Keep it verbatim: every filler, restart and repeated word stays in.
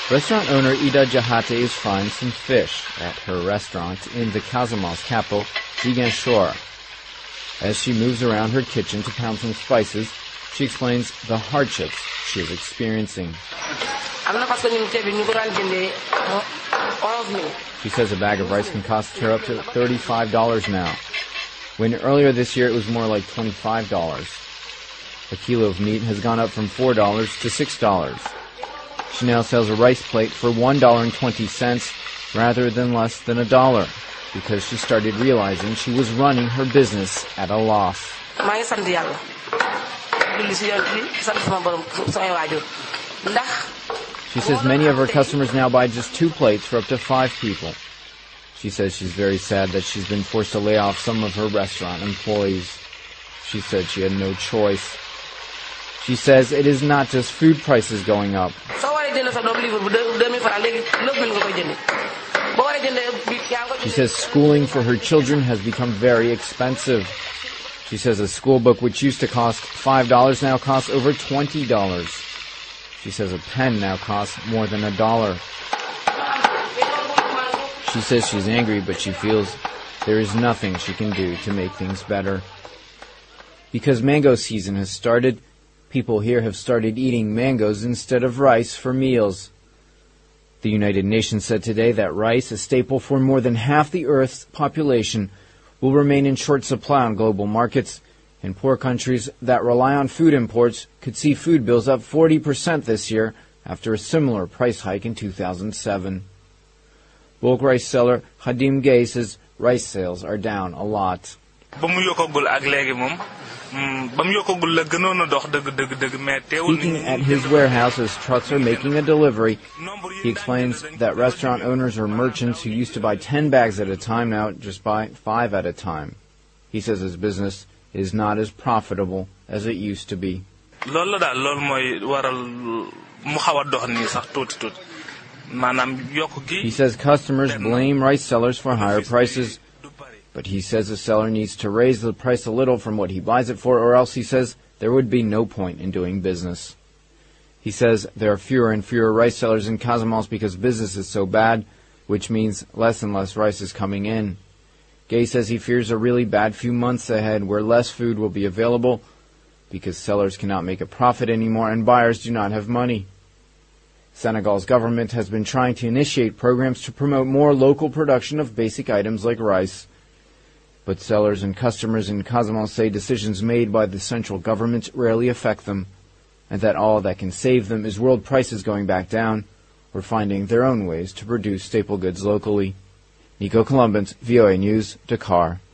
Restaurant owner Ida Jahate is frying some fish at her restaurant in the Casamance capital, Ziguinchor. As she moves around her kitchen to pound some spices, she explains the hardships she is experiencing. She says a bag of rice can cost her up to thirty-five dollars now, when earlier this year it was more like twenty-five dollars. A kilo of meat has gone up from four dollars to six dollars. She now sells a rice plate for one dollar and twenty cents rather than less than a dollar, because she started realizing she was running her business at a loss. She says many of her customers now buy just two plates for up to five people. She says she's very sad that she's been forced to lay off some of her restaurant employees. She said she had no choice. She says it is not just food prices going up. She says schooling for her children has become very expensive. She says a school book which used to cost five dollars now costs over twenty dollars. She says a pen now costs more than a dollar. She says she's angry, but she feels there is nothing she can do to make things better. Because mango season has started, people here have started eating mangoes instead of rice for meals. The United Nations said today that rice, a staple for more than half the Earth's population, will remain in short supply on global markets, and poor countries that rely on food imports could see food bills up forty percent this year after a similar price hike in two thousand seven. Bulk rice seller Hadim Gay says rice sales are down a lot. Speaking at his warehouse as trucks are making a delivery, he explains that restaurant owners or merchants who used to buy ten bags at a time now just buy five at a time. He says his business is not as profitable as it used to be. He says customers blame rice sellers for higher prices, but he says the seller needs to raise the price a little from what he buys it for, or else he says there would be no point in doing business. He says there are fewer and fewer rice sellers in Casamance because business is so bad, which means less and less rice is coming in. Gay says he fears a really bad few months ahead where less food will be available because sellers cannot make a profit anymore and buyers do not have money. Senegal's government has been trying to initiate programs to promote more local production of basic items like rice. But sellers and customers in Casamance say decisions made by the central government rarely affect them, and that all that can save them is world prices going back down or finding their own ways to produce staple goods locally. Nico Columbans, V O A News, Dakar.